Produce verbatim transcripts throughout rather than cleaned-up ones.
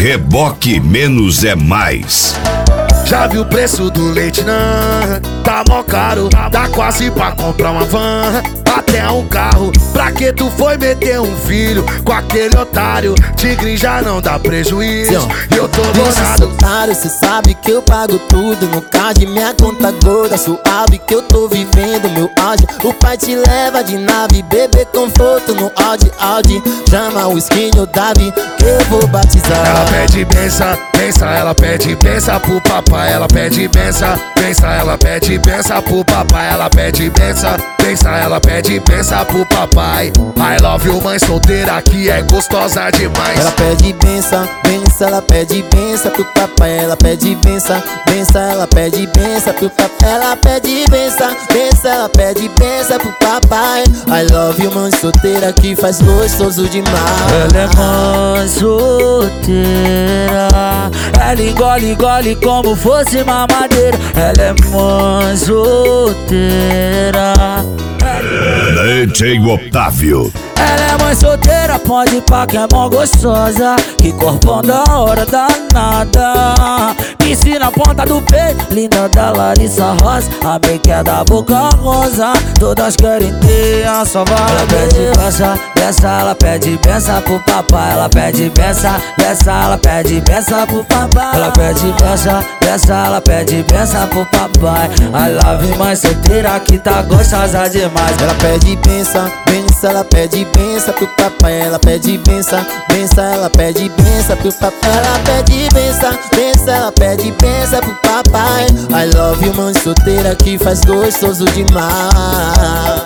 Reboque menos é mais. Já viu o preço do leite, não? Tá mó caro, dá quase pra comprar uma van, até um carro. Pra que tu foi meter um filho com aquele otário? Tigre já não dá prejuízo, e eu tô bonado. Otário, cê sabe que eu pago tudo no card, minha conta gorda, suave que eu tô vivendo meu auge. O pai te leva de nave, bebê conforto no Audi, Audi. Chama o skinny, o Davi, que eu vou batizar. Ela pede benção, benção, ela pede benção pro papai. Ela pede benção, benção, ela pede benção pro papai. Ela pede benção, benção, ela pede benção pro papai. I love you, mãe solteira que é gostosa demais. Ela pede benção, benção, ela pede benção pro papai. Ela pede benção, benção, ela pede benção pro papai. Ela pede benção, benção, ela pede benção pro papai. I love you, mãe solteira que faz gostoso demais. Ela é mãe solteira, ela engole, engole como fosse mamadeira. Ela é mãe solteira. D J Otávio. Ela é mãe solteira, pode pá que é mó gostosa. Que corpão da hora danada. Piscina na ponta do peito, linda da Larissa Rosa. A make é da boca rosa, todas querem ter a sua vaga. Ela pede benção, benção, ela pede benção pro papai. Ela pede benção, benção, ela pede benção pro papai. Ela pede benção, benção, ela pede benção pro papai. I love you, mãe solteira que tá gostosa demais. Ela pede benção, benção, ela pede benção pro papai. Ela pede benção, benção, ela pede benção pro papai. Ela pede benção, benção, ela pede benção pro papai. I love you, mãe solteira que faz gostoso demais.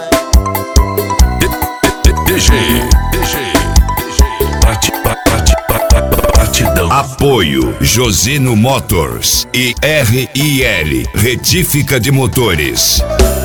D J, D J, bate, bate, batidão. Apoio Josino Motors e R I L, retífica de motores.